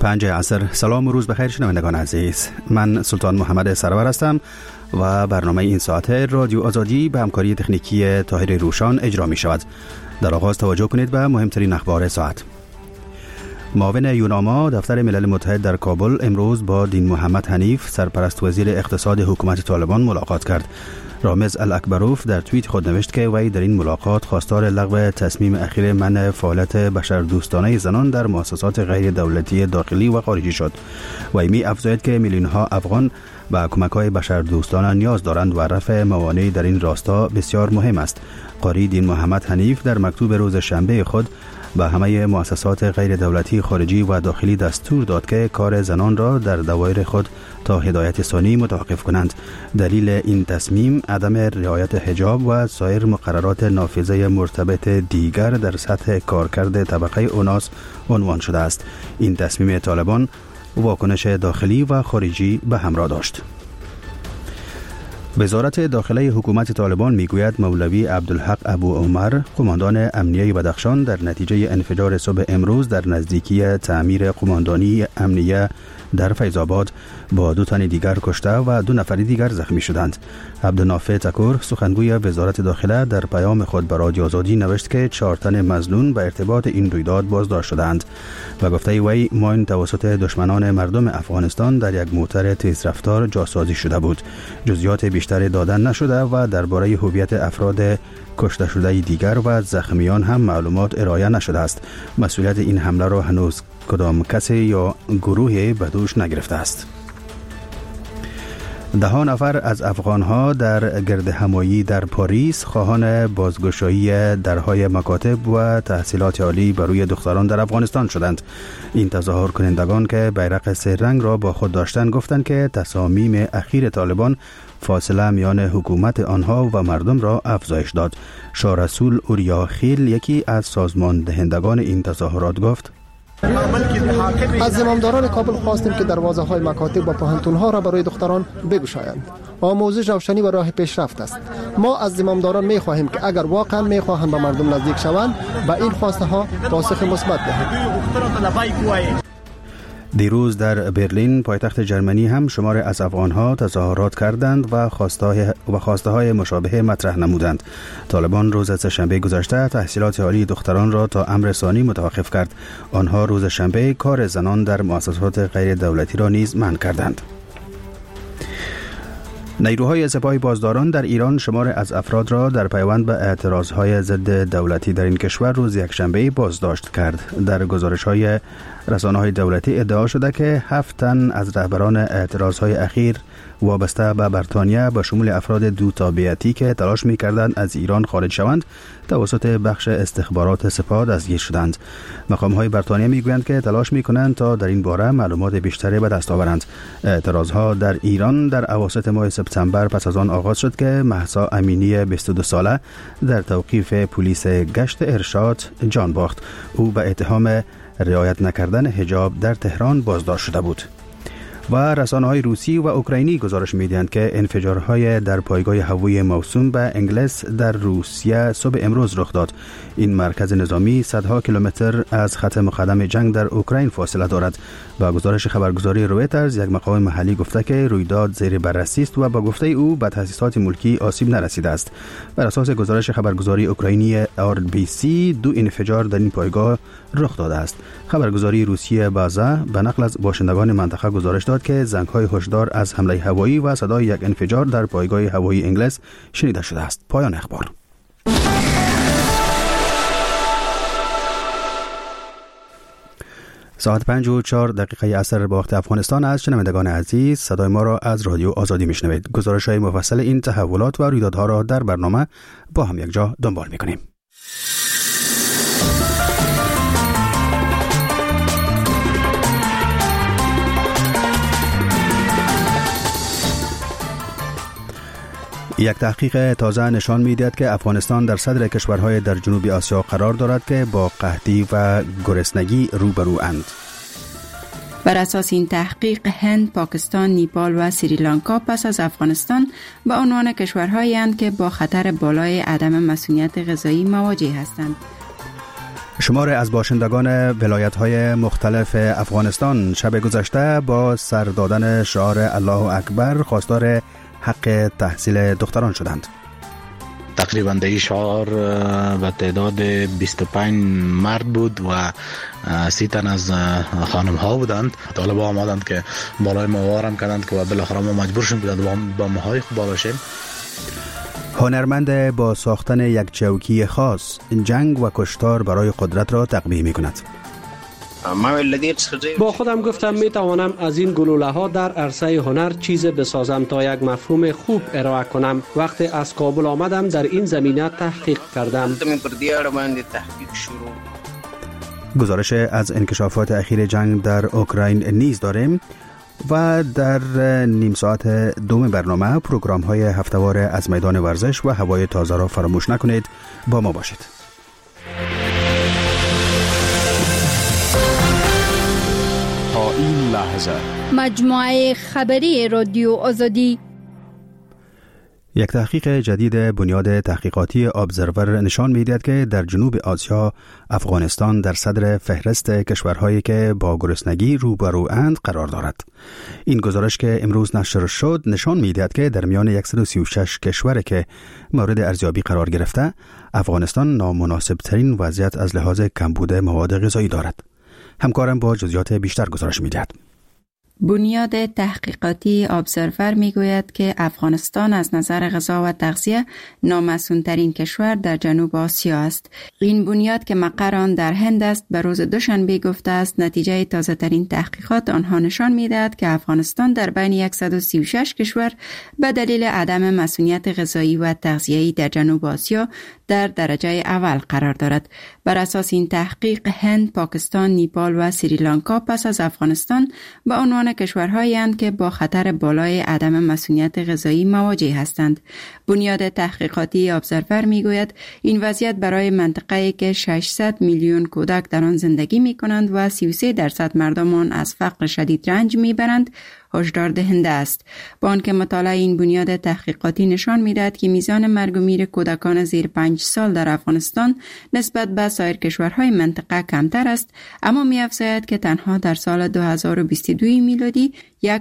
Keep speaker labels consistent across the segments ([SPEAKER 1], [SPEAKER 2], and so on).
[SPEAKER 1] 5 عصر. سلام و روز بخیر شنوندگان عزیز. من سلطان محمد سرور هستم و برنامه این ساعت رادیو آزادی به همکاری تکنیکی طاهر روشان اجرا می شود. در آغاز توجه کنید به مهمترین اخبار ساعت. معاون یوناما دفتر ملل متحد در کابل امروز با دین محمد حنیف سرپرست وزیر اقتصاد حکومت طالبان ملاقات کرد. رامز الاکبروف در توییت خود نوشت که وی در این ملاقات خواستار لغو تصمیم اخیر منع فعالیت بشردوستانه زنان در مؤسسات غیر دولتی داخلی و خارجی شد. وی می افزاید که میلیون‌ها افغان به کمک‌های بشردوستانه نیاز دارند و رفع موانع در این راستا بسیار مهم است. قاری دین محمد حنیف در مکتوب روز شنبه خود به همه مؤسسات غیر دولتی خارجی و داخلی دستور داد که کار زنان را در دوایر خود تا هدایت ثانی متوقف کنند. دلیل این تصمیم عدم رعایت حجاب و سایر مقررات نافذه مرتبط دیگر در سطح کارکرد طبقه اوناس عنوان شده است. این تصمیم طالبان واکنش داخلی و خارجی به همراه داشت. وزارت داخلی حکومت طالبان میگوید مولوی عبدالحق ابو عمر قماندان امنیه بدخشان در نتیجه انفجار صبح امروز در نزدیکی تعمیر قماندانی امنیه در فیض‌آباد با 2 تن دیگر کشته و 2 نفر دیگر زخمی شدند. عبدالنافع تکور سخنگوی وزارت داخله در پیام خود به رادیو آزادی نوشت که 4 تن مظنون به ارتباط این رویداد بازداشت شدند و گفته وی ماین توسط دشمنان مردم افغانستان در یک موتر تیزرفتار جاسازی شده بود. جزئیات بیشتر دادن نشده و درباره هویت افراد کشته شده دیگر و زخمیان هم معلومات ارائه نشده است. مسئولیت این حمله را هنوز کدام کسی یا گروهی به دوش نگرفته است. 10 نفر از افغانها در گرد همایی در پاریس خواهان بازگشایی درهای مکاتب و تحصیلات عالی بروی دختران در افغانستان شدند. این تظاهر کنندگان که بیرق 3 رنگ را با خود داشتند گفتند که تصامیم اخیر طالبان فاصله میان حکومت آنها و مردم را افزایش داد. شارسول اوریا خیل یکی از سازمان دهندگان این تظاهرات گفت:
[SPEAKER 2] از زمامداران کابل خواستیم که دروازه‌های مکاتب و پوهنتون‌ها را برای دختران بگشایند. آموزش روشنی و راه پیشرفت است. ما از زمامداران می‌خواهیم که اگر واقعا می‌خواهند به مردم نزدیک شوند به این خواسته پاسخ مثبت دهند.
[SPEAKER 1] دیروز در برلین پایتخت جرمنی هم شمار از افغانها تظاهرات کردند و خواسته های مشابه مطرح نمودند. طالبان روز سه‌شنبه گذشته تحصیلات عالی دختران را تا امر ثانی متوقف کرد. آنها روز شنبه کار زنان در مؤسسات غیر دولتی را نیز منع کردند. نیروهای سپاه بازداران در ایران شمار از افراد را در پیوند به اعتراضهای ضد دولتی در این کشور روز یکشنبه بازداشت کرد. در گزارش‌های رسانه‌های دولتی ادعا شده که 7 تن از رهبران اعتراضهای اخیر وابسته به بریتانیا به شمول افراد 2 تابعیتی که تلاش می‌کردند از ایران خارج شوند توسط بخش استخبارات سپاه دستگیر شدند. مقام‌های بریتانیا می‌گویند که تلاش می‌کنند تا در این باره معلومات بیشتری به دست آورند. اعتراضها در ایران در اواسط ماه سپتامبر پس از آن آغاز شد که مهسا امینی 22 ساله در توقیف پلیس گشت ارشاد جان باخت. او به اتهام رعایت نکردن حجاب در تهران بازداشت شده بود. و رسانه‌های روسی و اوکراینی گزارش می‌دهند که انفجارهای در پایگاه هوایی موسوم به انگلیس در روسیه صبح امروز رخ داد. این مرکز نظامی صدها کیلومتر از خط مقدم جنگ در اوکراین فاصله دارد. با گزارش خبرگزاری رویترز یک مقام محلی گفته که رویداد زیر بررسی است و با گفته او به تأسیسات ملکی آسیب نرسیده است. بر اساس گزارش خبرگزاری اوکراینی RBC 2 انفجار در این پایگاه رخ داده است. خبرگزاری روسیه بازا به نقل از باشندگان منطقه گزارش داد که زنگ‌های هشدار از حمله هوایی و صدای یک انفجار در پایگاه هوایی انگلیس شنیده شده است. پایان اخبار. ساعت 5:04 عصر به وقت افغانستان است. شنوندگان عزیز، صدای ما را از رادیو آزادی میشنوید. گزارش‌های مفصل این تحولات و رویدادها را در برنامه با هم یک جا دنبال می‌کنیم. یک تحقیق تازه نشان می‌دهد که افغانستان در صدر کشورهای در جنوب آسیا قرار دارد که با قحطی و گرسنگی روبرواند.
[SPEAKER 3] بر اساس این تحقیق هند، پاکستان، نیپال و سریلانکا پس از افغانستان به عنوان کشورهایی اند که با خطر بالای عدم مسئولیت غذایی مواجه هستند.
[SPEAKER 1] شماری از باشندگان ولایت‌های مختلف افغانستان شب گذشته با سر دادن شعار الله اکبر خواستار حق تحصیل دختران شدند.
[SPEAKER 4] تقریبا در این شعار به تعداد 25 مرد بود و 30 تن از خانم ها بودند. طالب ها آمدند که بالای ما وارم کردند که بالاخره ما مجبور شدیم با ماهای خوب بالا شیم.
[SPEAKER 1] هنرمند با ساختن یک چوکی خاص جنگ و کشتار برای قدرت را تقبیح می کند.
[SPEAKER 5] با خودم گفتم می توانم از این گلوله ها در عرصه هنر چیز بسازم تا یک مفهوم خوب ارائه کنم. وقتی از کابل آمدم در این زمینه تحقیق کردم.
[SPEAKER 1] گزارش از انکشافات اخیر جنگ در اوکراین نیز داریم و در نیم ساعت دوم برنامه پروگرام های هفتهوار از میدان ورزش و هوای تازه را فراموش نکنید. با ما باشید.
[SPEAKER 6] تا این لحظه
[SPEAKER 7] مجموعه خبری رادیو آزادی.
[SPEAKER 1] یک تحقیق جدید بنیاد تحقیقاتی ابزرور نشان می‌دهد که در جنوب آسیا افغانستان در صدر فهرست کشورهایی که با گرسنگی روبرواند قرار دارد. این گزارش که امروز نشر شد نشان می‌دهد که در میان 136 کشوری که مورد ارزیابی قرار گرفته، افغانستان نامناسب‌ترین وضعیت از لحاظ کمبود مواد غذایی دارد. همکارم با جزئیات بیشتر گزارش می‌دهد.
[SPEAKER 3] بنیاد تحقیقاتی ابزرور میگوید که افغانستان از نظر غذا و تغذیه نامسئول‌ترین کشور در جنوب آسیا است. این بنیاد که مقر آن در هند است به روز دوشنبه گفته است نتیجه تازه‌ترین تحقیقات آنها نشان می‌دهد که افغانستان در بین 136 کشور به دلیل عدم مسئولیت غذایی و تغذیه‌ای در جنوب آسیا در درجه اول قرار دارد. بر اساس این تحقیق هند، پاکستان، نیپال و سریلانکا پس از افغانستان به عنوان کشورهایی اند که با خطر بالای عدم مسئولیت غذایی مواجه هستند. بنیاد تحقیقاتی ابزرور میگوید این وضعیت برای منطقه‌ای که 600 میلیون کودک در آن زندگی می‌کنند و 33% مردم آن از فقر شدید رنج می‌برند هشدار دهنده است. با آنکه مطالعه این بنیاد تحقیقاتی نشان می‌دهد که میزان مرگ و میر کودکان زیر 5 سال در افغانستان نسبت به سایر کشورهای منطقه کمتر است، اما می‌افزاید که تنها در سال 2022 میلادی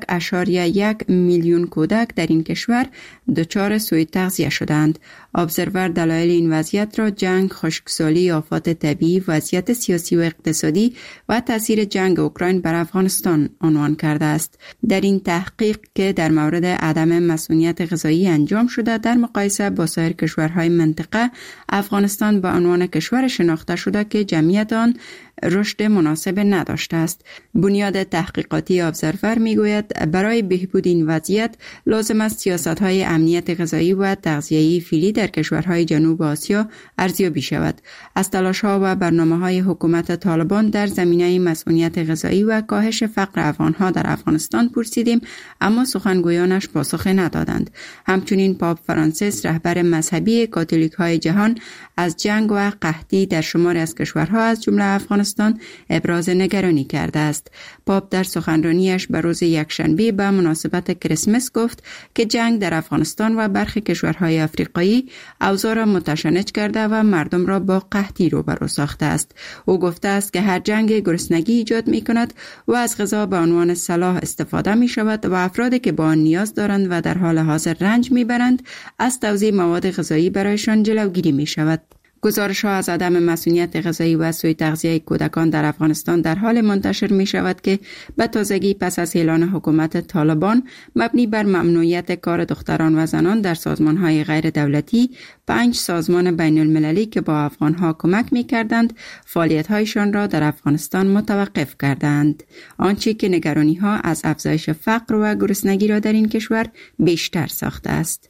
[SPEAKER 3] 1.1 میلیون کودک در این کشور دچار سوء تغذیه شدند. ابزرور دلایل این وضعیت را جنگ، خشکسالی، آفات طبیعی، وضعیت سیاسی و اقتصادی و تاثیر جنگ اوکراین بر افغانستان عنوان کرده است. در این تحقیق که در مورد عدم مسئولیت غذایی انجام شده در مقایسه با سایر کشورهای منطقه، افغانستان به عنوان کشور شناخته شده که جمعیت آن رشد مناسب نداشته است. بنیاد تحقیقاتی ابزرور میگوید برای بهبود این وضعیت لازم است سیاست‌های امنیت غذایی و تغذیه‌ای فعلی در کشورهای جنوب آسیا ارزیابی شود. از تلاش‌ها و برنامه‌های حکومت طالبان در زمینه مسئولیت غذایی و کاهش فقر افغان‌ها در افغانستان پرسیدیم، اما سخنگویانش پاسخ ندادند. همچنین پاپ فرانسیس رهبر مذهبی کاتولیک‌های جهان از جنگ و قحطی در شماری از کشورها از جمله افغانستان ابراز نگرانی کرده است. پاپ در سخنرانیش به روز یکشنبه به مناسبت کریسمس گفت که جنگ در افغانستان و برخی کشورهای آفریقایی اوضاع را متشنج کرده و مردم را با قحطی روبرو ساخته است. او گفته است که هر جنگ گرسنگی ایجاد می کند و از غذا به عنوان سلاح استفاده می شود و افرادی که با آن نیاز دارند و در حال حاضر رنج می برند از توزیع مواد غذایی برایشان جلوگیری می شود. گزارش‌ها از عدم مسئولیت غذایی و سوء تغذیه کودکان در افغانستان در حال منتشر می شود که به تازگی پس از اعلان حکومت طالبان مبنی بر ممنوعیت کار دختران و زنان در سازمان‌های غیر دولتی، 5 سازمان بین المللی که با افغان‌ها کمک می‌کردند فعالیت‌هایشان را در افغانستان متوقف کردند، آنچه که نگرانی‌ها از افزایش فقر و گرسنگی را در این کشور بیشتر ساخته است.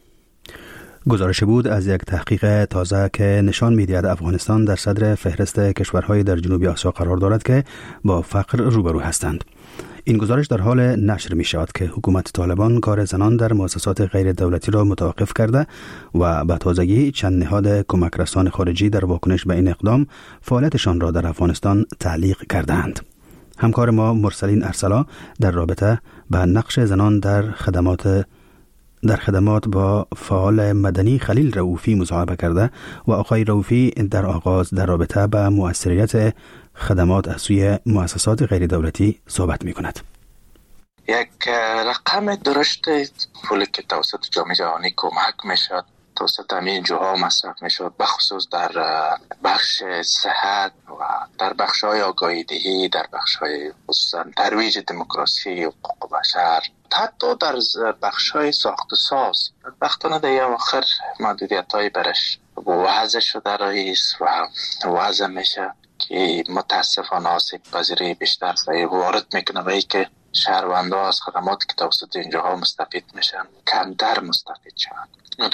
[SPEAKER 1] گزارش بود از یک تحقیق تازه که نشان می‌دهد افغانستان در صدر فهرست کشورهای در جنوب آسیا قرار دارد که با فقر روبرو هستند. این گزارش در حال نشر می شود که حکومت طالبان کار زنان در مؤسسات غیر دولتی را متوقف کرده و به تازگی چند نهاد کمک رسان خارجی در واکنش به این اقدام فعالیتشان را در افغانستان تعلیق کردند. همکار ما مرسلین ارسلا در رابطه با نقش زنان در خدمات در خدمات با فعال مدنی خلیل رؤوفی مصاحبه کرده و آقای رؤوفی در آغاز در رابطه با مؤثریت خدمات از سوی مؤسسات غیر دولتی صحبت می کند.
[SPEAKER 8] یک رقم درشت پولی که توسط جامعه جهانی کمک می شد توسط همین جاها مصرف می شد، بخصوص در بخش صحت و در بخش های آگاهی دهی، در بخش های خصوصا ترویج دموکراسی و حقوق بشر، حتی در بخش های ساخت و ساز. وقتانه در آخر محدودیت های برش وضع شده رئیس و وضع میشه که متاسفانه آسیب پذیری بیشتر وارد میکنه و ای که شهروندان از خدماتی که توسط اینجاها مستفید میشن کمتر مستفید شدن.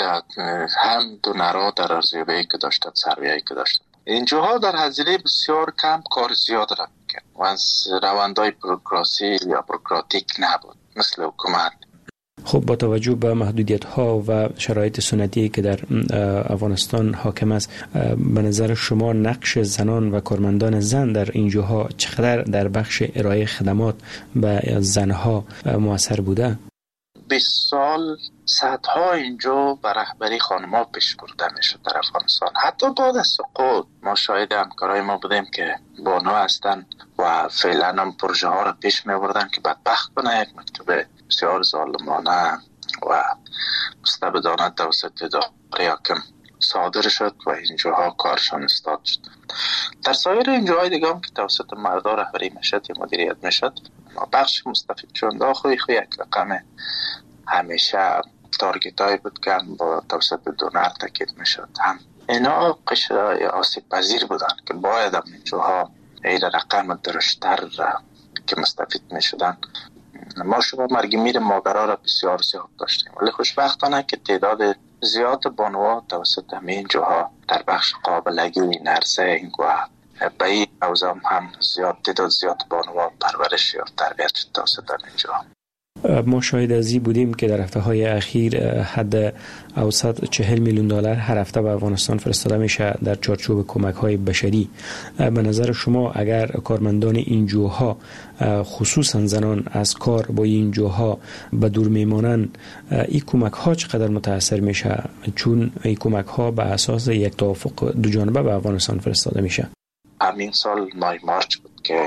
[SPEAKER 8] هم دونرها در ارزیابی که داشتن، سرویایی که داشتن، اینجاها در هزینه بسیار کم کار زیاد را میکرد و از روندهای بروکراسی یا بروکراتیک نبود مثل حکومت.
[SPEAKER 9] خب با توجه به محدودیت ها و شرایط سنتی که در افغانستان حاکم است، به نظر شما نقش زنان و کارمندان زن در اینجاها چقدر در بخش ارائه خدمات به زنها مؤثر بوده؟
[SPEAKER 8] 20 سال صدها اینجا به رهبری خانم‌ها پیش برده میشد در افغانستان. حتی بعد از سقوط ما شاهد همکارای ما بودیم که بانو هستن و فعلا هم پروژه ها را پیش میبردن که بدبختانه یک مکتوب بسیار ظالمانه و مستبدانه توسط اداره حاکم صادر شد و اینجاها کارشان استاد شد. در سایر اینجاهای دیگه هم که توسط مردا رهبری میشد یا مدیریت میشد، بخش مستفید شدنده خوی یک رقم همیشه تارگت های بود که با توسط دونر تاکید میشد. هم اینا قشر آسیب پذیر بودن که باید هم اینجاها این رقم درشتر که مستفید میشدن. ما شما مرگ میر مادرها را بسیار زیاد داشتیم، ولی خوشبختانه که تعداد زیاد بانوها توسط همین جاها در بخش قابلگی نرسنگ و به این اوزام هم تعداد زیاد بانوها پرورش یا تربیت شد توسط همین جاها.
[SPEAKER 9] ما شاهد از این بودیم که در هفته‌های اخیر حد اوسط 40 میلیون دلار هر هفته به افغانستان فرستاده میشه در چارچوب کمک‌های بشری. به نظر شما اگر کارمندان این جاها خصوصا زنان از کار با این جاها به دور میمانن، این کمک‌ها چقدر متاثر میشه؟ چون این کمک‌ها به اساس یک توافق دو جانبه به افغانستان فرستاده میشه.
[SPEAKER 8] همین سال مای مارچ بود که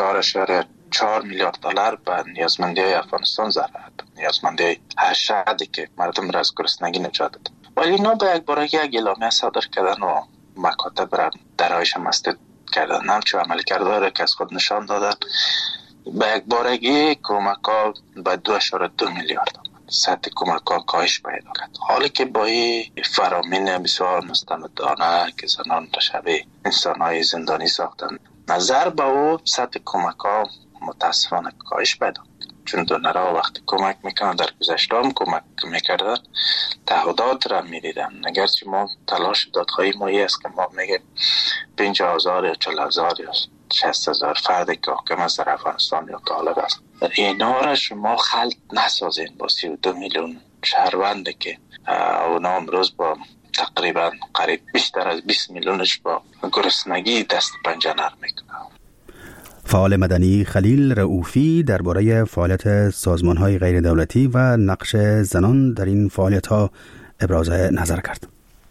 [SPEAKER 8] 4 میلیارد دلار به نیازمندی افغانستان ضرر بود، نیازمندی ارشدی که مردم را از گرسنگی نجات داد. ولی اینا به یک بارگی یک اعلامیه صادر کردن و مکاتب را درایش مسدود کردن، همچون عمل کرده را که از خود نشان دادن. به یک بارگی کمک ها به 2.2 میلیارد سطح کمک ها کاهش پیدا کرد، حالی که با این فرامین بسیار مستمدانه که زنان را شبیه انسان های زندانی ساختن، نظر به او سطح کمک ها متاسفانه کاهش پیدا کرد. چون دونرها وقتی کمک میکنن در گذشته هم کمک میکردن، تعهدات را میدیدن. اگرچه ما تلاش دادخواهی مایی است که ما میگه 50,000 یا 40,000 یا 60,000 فردی که حاکم است در افغانستان یا طالب است، اینا را شما خلط نسازین با 32 میلیون شهروندی که اونا امروز با تقریبا قریب بیشتر از 20 میلیونش با گرسنگی دست پنجه نرم میکنه.
[SPEAKER 1] فعال مدنی خلیل رؤوفی درباره فعالیت سازمان‌های غیر دولتی و نقش زنان در این فعالیت‌ها ابراز نظر کرد.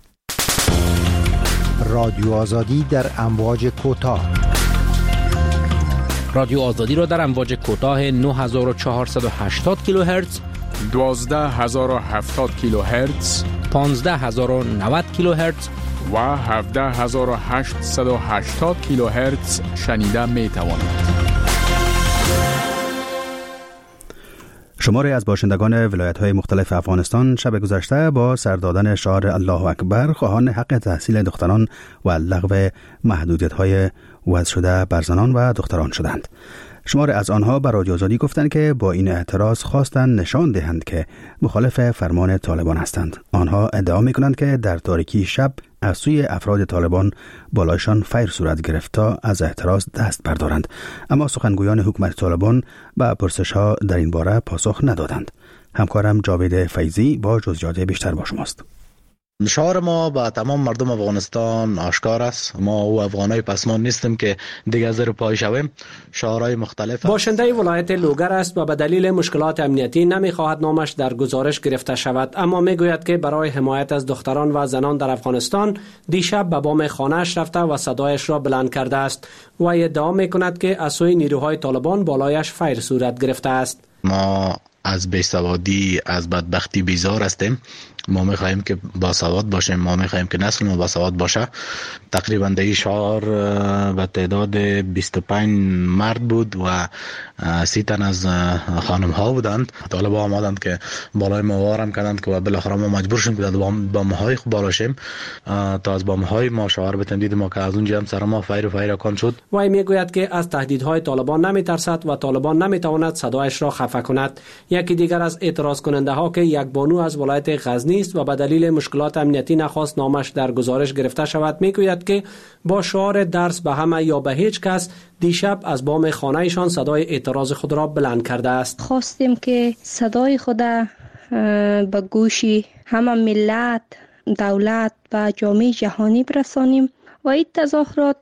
[SPEAKER 10] رادیو آزادی در امواج کوتاه.
[SPEAKER 11] رادیو آزادی را در امواج کوتاه 9480 کیلوهرتز،
[SPEAKER 6] 12070 کیلوهرتز،
[SPEAKER 11] 15090 کیلوهرتز
[SPEAKER 6] و 17880 کیلوهرتز شنیده می توانید.
[SPEAKER 1] شماری از باشندگان ولایت‌های مختلف افغانستان شب گذشته با سر دادن شعار الله اکبر خواهان حق تحصیل دختران و لغو محدودیت‌های وضع شده بر زنان و دختران شدند. شماری از آنها به رادیو آزادی گفتند که با این اعتراض خواستند نشان دهند که مخالف فرمان طالبان هستند. آنها ادعا می‌کنند که در تاریکی شب از سوی افراد طالبان بالایشان فیر صورت گرفت تا از اعتراض دست بردارند، اما سخنگویان حکومت طالبان به پرسش‌ها در این باره پاسخ ندادند. همکارم جاوید فیضی با جزئیات بیشتر با شماست.
[SPEAKER 4] شعار ما با تمام مردم افغانستان آشکار است. ما او افغانای پسمان نیستیم که دیگه زیر پای شویم. شعارهای مختلف.
[SPEAKER 5] باشنده ولایت لوگر است و به دلیل مشکلات امنیتی نمیخواهد نامش در گزارش گرفته شود، اما میگوید که برای حمایت از دختران و زنان در افغانستان دیشب به بام خانه‌اش رفته و صدایش را بلند کرده است و ادعا میکند که از سوی نیروهای طالبان بالایش فیر صورت گرفته است.
[SPEAKER 4] ما از بیسوادی، از بدبختی بیزار هستیم. ما میخواهیم که باسواد باشیم، ما میخواهیم که نسل ما باسواد باشه. تقریبا در این شعار به تعداد 25 مرد بود و 30 تن از خانم ها بودند. طالبا آمدند که بالای ما وارم کردند که بالاخره ما مجبور شدیم که در بام های خوب بالا شیم تا از بام های ما شعار بتیم. دید ما که از اونجا هم سر ما فیر کن شد.
[SPEAKER 5] وی میگوید که از تهدیدهای طالبان نمیترسد و طالبان نمیتواند صدایش را خفه کند. یکی دیگر از اعتراض کننده ها که یک بانو از ولایت غزنی است و به دلیل مشکلات امنیتی نخواست نامش در گزارش گرفته شود میگوید که با شعار درس به همه یا به هیچ کس دیشب از بام خانه‌شان صدای اعتراض خود را بلند کرده است.
[SPEAKER 12] خواستیم که صدای خود به گوش همه ملت، دولت و جامعه جهانی برسانیم و این تظاهرات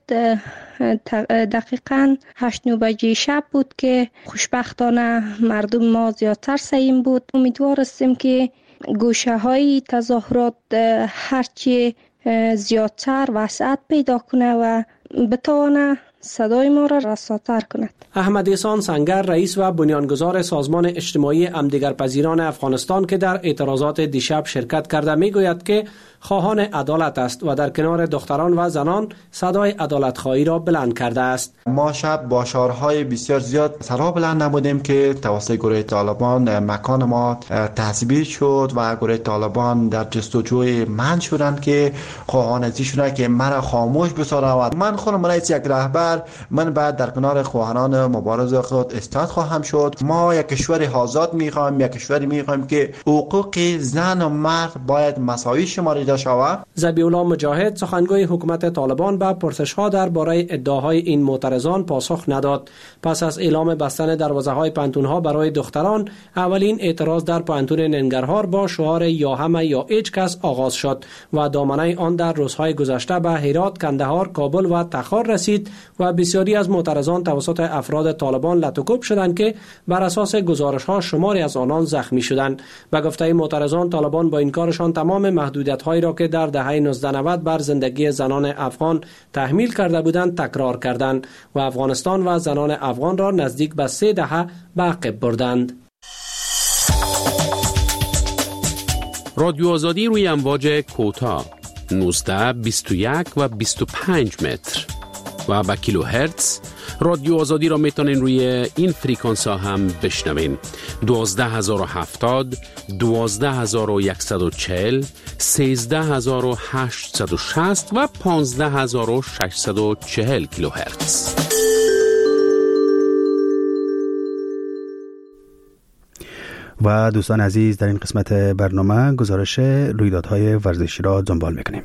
[SPEAKER 12] دقیقاً 8-9 بجه شب بود که خوشبختانه مردم ما زیادتر سعیم بود. امیدوار هستیم که گوشه های تظاهرات هرچی زیادتر وسعت پیدا کنه و بتوانه صدای ما را رساتر کند.
[SPEAKER 5] احمد احسان سنگر، رئیس و بنیانگذار سازمان اجتماعی همدیگرپذیران افغانستان که در اعتراضات دیشب شرکت کرده میگوید که خواهان عدالت است و در کنار دختران و زنان صدای عدالت خواهی را بلند کرده است.
[SPEAKER 13] ما شب با شعارهای بسیار زیاد سرا بلند نمودیم که توسط گروه طالبان مکان ما تثبیت شد و گروه طالبان در جستجوی من شدند که خواهان ازیشونه که مرا خاموش بسازند. من خودم رئیس یک رهبر، من بعد در کنار خواهران مبارز خود استاد خواهم شد. ما یک کشور آزاد میخوایم، یک کشوری میخوایم که حقوق زن و مرد باید مساوی شمارده شود.
[SPEAKER 5] ذبیح الله مجاهد، سخنگوی حکومت طالبان، به پرسش‌ها درباره ادعاهای این معترضان پاسخ نداد. پس از اعلام بستن دروازه‌های پانتون‌ها برای دختران، اولین اعتراض در پانتون ننگرهار با شعار یا همه یا هیچ کس آغاز شد و دامنه آن در روزهای گذشته به هرات، کندهار، کابل و تخار رسید و بسیاری از معترضان توسط افراد طالبان لطوکوب شدند که بر اساس گزارش‌ها شماری از آنان زخمی شدند. به گفته معترضان، طالبان با این کارشان تمام محدودیت‌هایی را که در دهه 1990 بر زندگی زنان افغان تحمیل کرده بودند تکرار کردند و افغانستان و زنان افغان را نزدیک به 3 دهه به عقب بردند.
[SPEAKER 14] رادیو آزادی روی امواج کوتاه 19، 21 و 25 متر و با کیلوهرتز. رادیو آزادی را میتونین روی این فریکانس ها هم بشنوین: 12070، 12140، 13860 و 15640 کیلوهرتز.
[SPEAKER 1] و دوستان عزیز، در این قسمت برنامه گزارش رویدادهای ورزشی را دنبال میکنیم.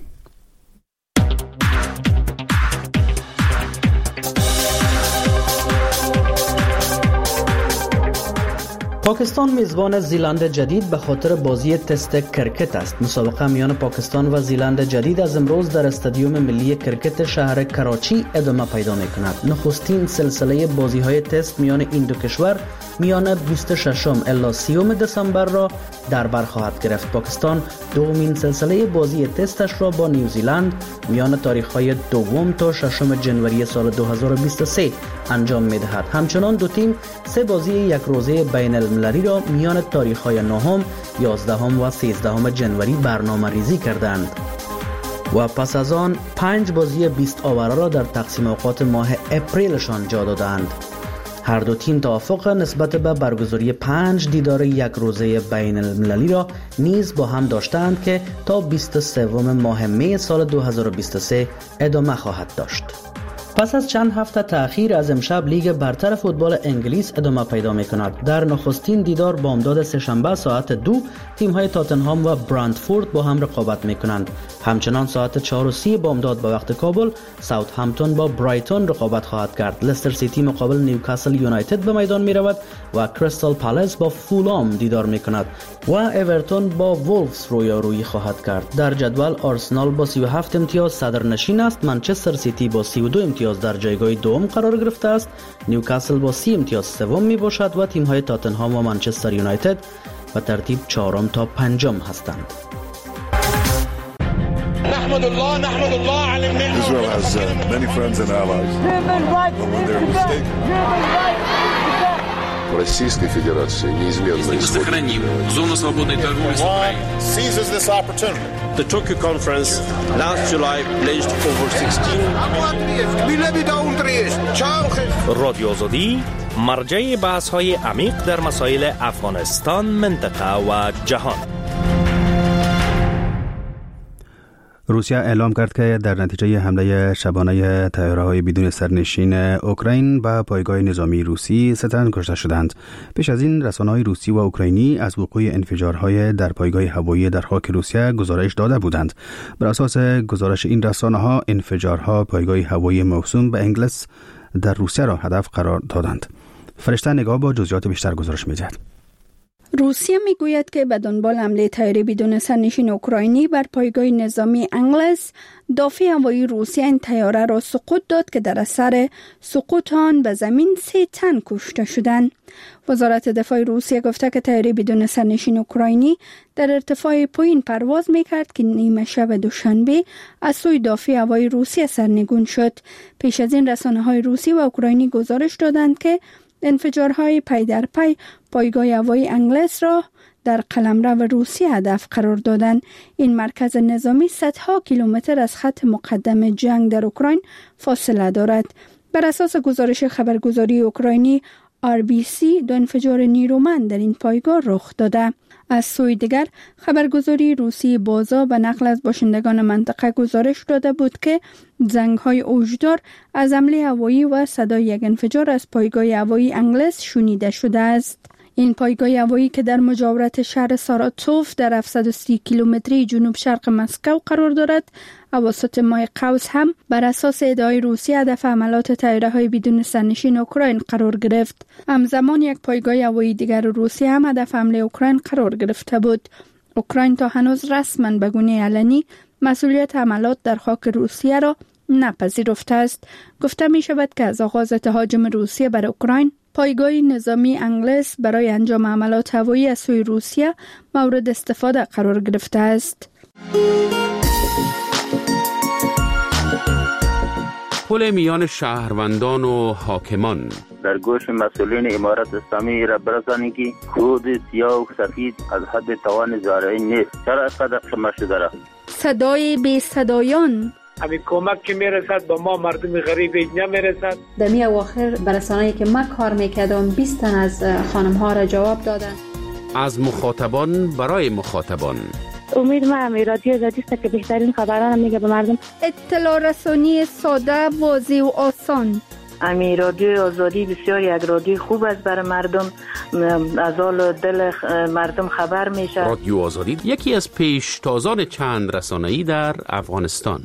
[SPEAKER 15] پاکستان میزبان زیلند جدید به خاطر بازی تست کرکت است. مسابقه میان پاکستان و زیلند جدید از امروز در استادیوم ملی کرکت شهر کراچی ادامه پیدا می‌کند. نخستین سلسله بازی‌های تست میان این دو کشور میان 26 الی 30 دسامبر را در بر خواهد گرفت. پاکستان دومین سلسله بازی تستش را با نیوزیلند میان تاریخ‌های 2 تا 6 جنوری سال 2023 انجام می‌دهد. همچنان دو تیم 3 بازی یک روزه بین المللی را میان تاریخ‌های 9، 11 و 13 جنوری برنامه ریزی کردند و پس از آن 5 بازی 20 آوره را در تقسیم اوقات ماه اپریلشان جا دادند. هر دو تیم توافق نسبت به برگزاری 5 دیدار یک روزه بین المللی را نیز با هم داشتند که تا 23 ماه می سال 2023 ادامه خواهد داشت. پس از چند هفته تأخیر از امشب لیگ برتر فوتبال انگلیس ادامه پیدا می کند. در نخستین دیدار بامداد سه‌شنبه ساعت 2 تیم های تاتنهام و برندفورد با هم رقابت می کنند. همچنان ساعت 4:30 بامداد به وقت کابل ساوثهمپتون با برایتون رقابت خواهد کرد. لستر سیتی مقابل نیوکاسل یونایتد به میدان می رود و کریستال پالاس با فولام دیدار می کند و اورتون با وولفز رویارویی خواهد کرد. در جدول آرسنال با 37 امتیاز صدرنشین است. منچستر سیتی با 32 امتیاز در جایگاه دوم قرار گرفته است. نیوکاسل با 30 امتیاز سوم می باشد و تیم های تاتنهام و منچستر یونایتد به ترتیب چهارم تا پنجم هستند.
[SPEAKER 16] نحمد الله على النعمة. Israel has many friends and allies. When they're mistaken. Российской Федерации неизменно
[SPEAKER 17] сохраним зону свободной торговли с Украиной.
[SPEAKER 16] Seizes this opportunity. The Tokyo conference last July pledged over 16.
[SPEAKER 18] رادیو آزادی مرجع بحث‌های عمیق در مسائل افغانستان، منطقه و جهان.
[SPEAKER 1] روسیه اعلام کرد که در نتیجه حمله شبانه طیاره‌های بدون سرنشین اوکراین به پایگاه نظامی روسی 3 تن کشته شدند. پیش از این رسانه‌های روسی و اوکراینی از وقوع انفجارهای در پایگاه هوایی در خاک روسیه گزارش داده بودند. بر اساس گزارش این رسانه‌ها انفجارها پایگاه هوایی موسوم به انگلیس در روسیه را هدف قرار دادند. فرشته نگاه با جزئیات بیشتر گزارش می‌دهد.
[SPEAKER 7] روسیه میگوید که به دنبال حمله طیاره بدون سرنشین اوکراینی بر پایگاه نظامی انگلیس، دافع هوایی روسیه این طیاره را سقوط داد که در اثر سقوط آن به زمین 3 تن کشته شدند. وزارت دفاع روسیه گفته که طیاره بدون سرنشین اوکراینی در ارتفاع پایین پرواز میکرد که نیمه شب دوشنبه از سوی دافع هوایی روسیه سرنگون شد. پیش از این رسانه‌های روسی و اوکراینی گزارش دادند که انفجارهای پی در پی پایگاه هوایی انگلیس را در قلمرو روسیه هدف قرار دادند. این مرکز نظامی صدها کیلومتر از خط مقدم جنگ در اوکراین فاصله دارد. بر اساس گزارش خبرگزاری اوکراینی RBC 2 انفجار نیرومند در این پایگاه رخ داده. از سوی دیگر خبرگزاری روسی بازا به نقل از باشندگان منطقه گزارش داده بود که زنگ‌های اوجدار از حمله هوایی و صدای یک انفجار از پایگاه هوایی انگلیس شنیده شده است. این پایگاه هوایی که در مجاورت شهر ساراتوف در 730 کیلومتری جنوب شرق مسکو قرار دارد، اواسط ماه قوس هم بر اساس ادعای روسیه هدف حملات طیاره‌های بدون سرنشین اوکراین قرار گرفت. همزمان یک پایگاه هوایی دیگر روسیه هم هدف حمله اوکراین قرار گرفته بود. اوکراین تا هنوز رسما به گونه علنی مسئولیت حملات در خاک روسیه را نپذیرفته است. گفته می شود که از آغاز تهاجم روسیه بر اوکراین، پایگاه نظامی انگلیس برای انجام حملات هوایی از سوی روسیه مورد استفاده قرار گرفته است.
[SPEAKER 14] پل میان شهروندان و حاکمان
[SPEAKER 19] در گوش مسئولین امارت اسلامی را برسانید که خود سیاه و سفید از حد توان زارعی نیست. چرا اینقدر شما شده را؟
[SPEAKER 7] صدای بی صدایان،
[SPEAKER 5] همین کمک که میرسد به ما مردم غریب نمیرسد.
[SPEAKER 20] در می اواخر برسانه‌ای که من کار میکردم 20 تن از خانم ها را جواب دادن.
[SPEAKER 14] از مخاطبان برای مخاطبان.
[SPEAKER 21] امید من رادیو آزادی است که بهترین خبران میگه به مردم.
[SPEAKER 7] اطلاع رسانی ساده، واضح و آسان.
[SPEAKER 21] امی رادیو آزادی بسیار یک رادیو خوب است برای مردم، از حال دل مردم خبر میشه.
[SPEAKER 14] رادیو آزادی یکی از پیشتازان چند رسانه‌ای در افغانستان.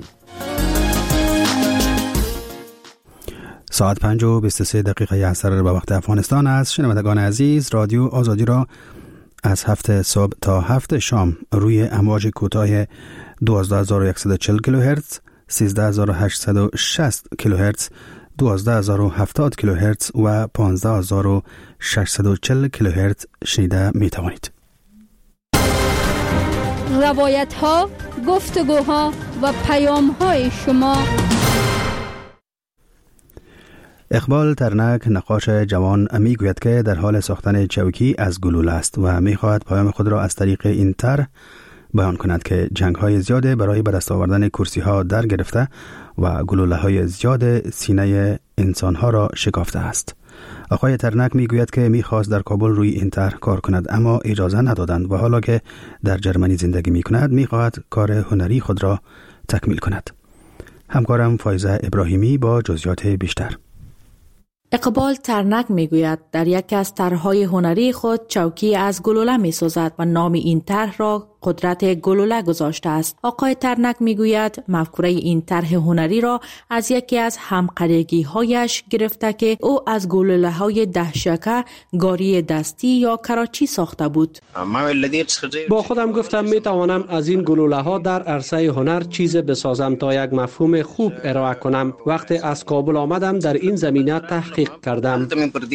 [SPEAKER 1] ساعت 5:23 عصر به وقت افغانستان است. شنوندگان عزیز، رادیو آزادی را از 7 صبح تا 7 شام روی امواج کوتاه 12140 کیلوهرتز، 13860 کیلوهرتز، 12070 کیلوهرتز و 15640 کیلوهرتز شنیده می توانید.
[SPEAKER 7] روایت ها، گفتگوها و پیام های شما.
[SPEAKER 1] اقبال ترنک، نقاش جوان، میگوید که در حال ساختن چوکی از گلوله است و میخواهد پیام خود را از طریق این طرح بیان کند که جنگ‌های زیاد برای به دست آوردن کرسی‌ها در گرفته و گلوله‌های زیاد سینه انسان‌ها را شکافته است. آقای ترنک میگوید که میخواست در کابل روی این طرح کار کند اما اجازه ندادند و حالا که در جرمنی زندگی میکند میخواهد کار هنری خود را تکمیل کند. همکارم فایزه ابراهیمی با جزئیات بیشتر.
[SPEAKER 2] اقبال ترنک میگوید در یکی از طرح‌های هنری خود چوکی از گلوله می‌سازد و نام این طرح را قدرت گلوله گذاشته است. آقای ترنک میگوید مفکوره این طرح هنری را از یکی از همقریگی‌هایش گرفته که او از گلوله‌های دهشکه، گاری دستی یا کراچی ساخته بود.
[SPEAKER 5] با خودم گفتم میتوانم از این گلوله‌ها در عرصه هنر چیز بسازم تا یک مفهوم خوب ارائه کنم. وقتی از کابل آمدم در این زمینه تحقیق کردم.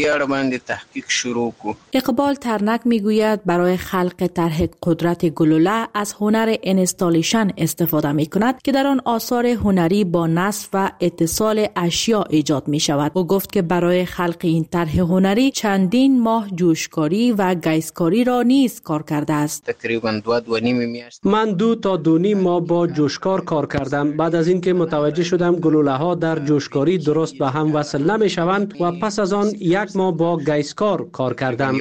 [SPEAKER 2] اقبال ترنک میگوید برای خلق طرح قدرت گلوله از هنر انستالیشن استفاده می کند که در آن آثار هنری با نصب و اتصال اشیا ایجاد می شود. او گفت که برای خلق این طرح هنری چندین ماه جوشکاری و گیسکاری را نیز کار کرده است.
[SPEAKER 5] تقریبا 2.5 من 2 تا 2.5 ماه با جوشکار کار کردم. بعد از اینکه متوجه شدم گلوله ها در جوشکاری درست به هم وصل نمی شوند و پس از آن 1 ماه با گیسکار کار کردم.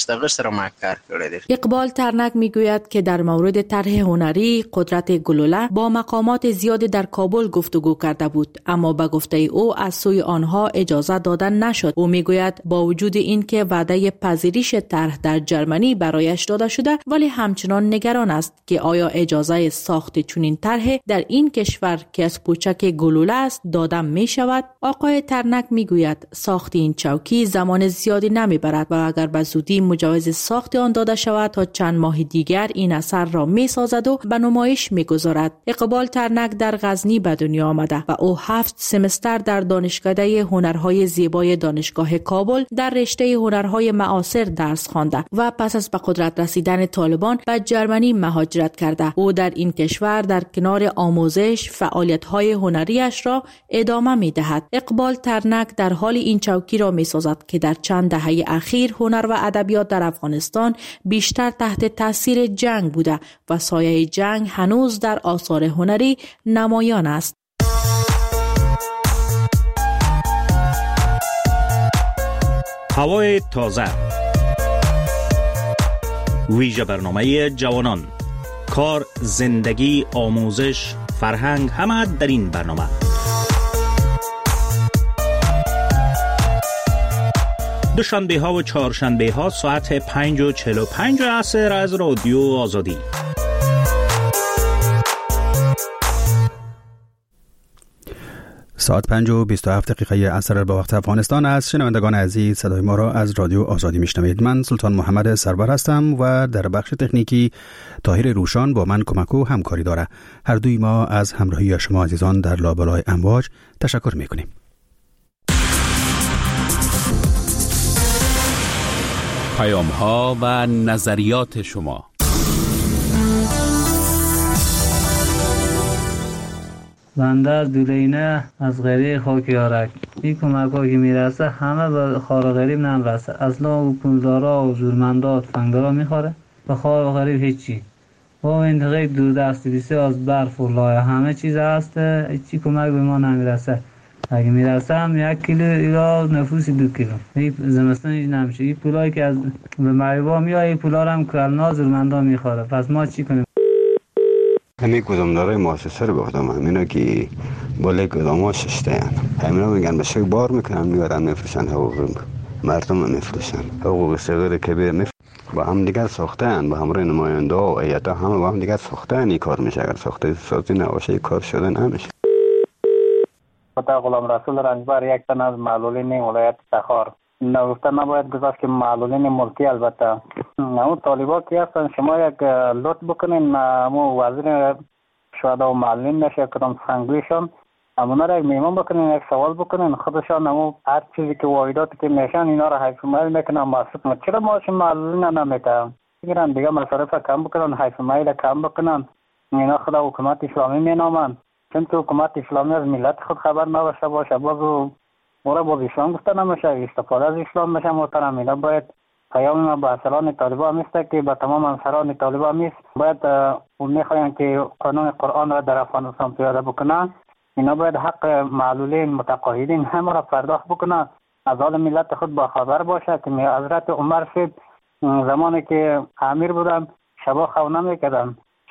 [SPEAKER 2] اقبال ترنک می گوید که در مورد طرح هنری قدرت گلوله با مقامات زیادی در کابل گفتگو کرده بود، اما به گفته او از سوی آنها اجازه دادن نشد. او میگوید با وجود این که وعده پذیرش طرح در جرمنی برایش داده شده، ولی همچنان نگران است که آیا اجازه ساخت چنین طرح در این کشور که از پوچک گلوله است داده می شود. آقای ترنک میگوید ساخت این چوکی زمان زیادی نمی برد و اگر به زودی مجوز ساخت آن داده شود تا چند ماه دیگر این اثر را می سازد و به نمایش می گذارد. اقبال ترنک در غزنی به دنیا آمده و او 7 سمستر در دانشکده هنرهای زیبای دانشگاه کابل در رشته هنرهای معاصر درس خوانده و پس از به قدرت رسیدن طالبان به جرمنی مهاجرت کرده. او در این کشور در کنار آموزش فعالیت‌های هنریش را ادامه می دهد. اقبال ترنک در حال این چوکی را می سازد که در چند دهه اخیر هنر و ادبیات در افغانستان بیشتر تحت تاثیر جنگ بوده و سایه جنگ هنوز در آثار هنری نمایان است.
[SPEAKER 18] هوای تازه، ویژه برنامه جوانان، کار، زندگی، آموزش، فرهنگ، همه در این برنامه. دوشنبه ها و چهارشنبه ها ساعت 5:45 عصر از رادیو آزادی.
[SPEAKER 1] ساعت 5:27 عصر به وقت افغانستان است. شنوندگان عزیز، صدای ما را از رادیو آزادی میشنوید. من سلطان محمد سرور هستم و در بخش تکنیکی طاهر روشان با من کمک و همکاری داره. هر دوی ما از همراهی شما عزیزان در لابلای امواج تشکر میکنیم.
[SPEAKER 14] پیام ها و نظریات شما.
[SPEAKER 22] بنده از دولینه از غریب خاکیارک. این کمک ها که میرسه همه به خار غریب نمیرسه. اصلا او پولدارا و زورمندا و تفنگدارا میخوره، به خار غریب هیچی. با منطقه دوردست بسیار از برف و لایه همه چیز هست، هیچی کمک به ما نمیرسه. اگه میرسه هم 1 کیلو ایلا نفوس 2 کیلو. این زمستان نمیشه. این پولایی که از به معیبا میاد، این پولا رو هم کلنا زورمندا میخوره. پس ما چی کنیم؟
[SPEAKER 23] همین گدامدارای مؤسسه رو گفتم، همینا که بالای گدام ها ششته همینا میگن بشه بار میکنن میبرن میفروشن، حقوق مردم میفروشن، حقوق صغیر کبیر با هم دیگر ساختن، با همراه نماینده و هیئت‌ها همه با هم دیگر ساختن. این کار میشه، اگر ساخته سازی نباشه کار شده نمیشه.
[SPEAKER 24] خدا غلام رسول رنجبر، یک تن از معلولین ولایت تخار. نگفته نباید گذاشت که معلولین ملکی، البته اون طالبا که هستن، شما یک لطف بکنین امو وزیر شهدا و معلولین نشه کدام سخنگویشان امونا را یک میمون بکنین، یک سوال بکنین خودشان امو هر چیزی که واحداتی که میشن اینا را حیف مایل میکنن محسوب. چرا ماش معلولین نمیکنن؟ بگیرن دیگه مصارف کم بکنن، حیف مایل کم بکنن. اینا خدا حکومت اسلامی مینامن، چون که حکومت اسلامی از ملت خود خبر نباشه باشه، باز اسلام گفته نمیشه، استفاده از اسلام میشه. محترم، اینا باید پیام ما به اصلان طالبان میسته که به تمام انصاران طالبان میست، باید میخواین که قانون قرآن را در افغانستان پیاده بکنن. اینا باید حق معلولین متقاعدین همه را پرداخت بکنن، از حال ملت خود با خبر باشه که حضرت عمر صاحب زمانی که امیر بودن شبا خو نمیکردن،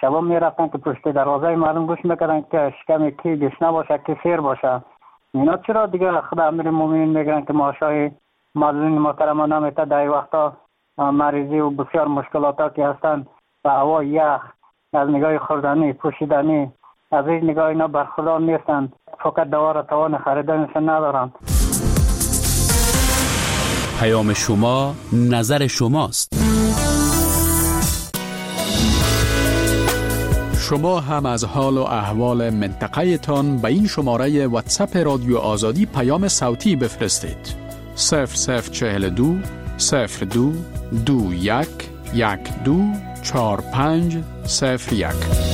[SPEAKER 24] شبا میرفتن که پشت دروازه مردم گوش میکردن که شکم کی گشنه باشه کی سیر باشه. اینا چرا دیگه خدا امیرالمومنین میگن که معاشای معلولین محترمانه نمیته در وقتا مریضی و بسیار مشکلاتا که هستن و هوا یخ از نگاه خوردنی پوشیدنی از این نگاه اینا برخوردار نیستن، فقط دوار توان خریدنشون ندارن.
[SPEAKER 14] پیام شما نظر شماست.
[SPEAKER 6] شما هم از حال و احوال منطقه تان به این شماره واتساپ رادیو آزادی پیام صوتی بفرستید. 0042 02 21 12 45 01.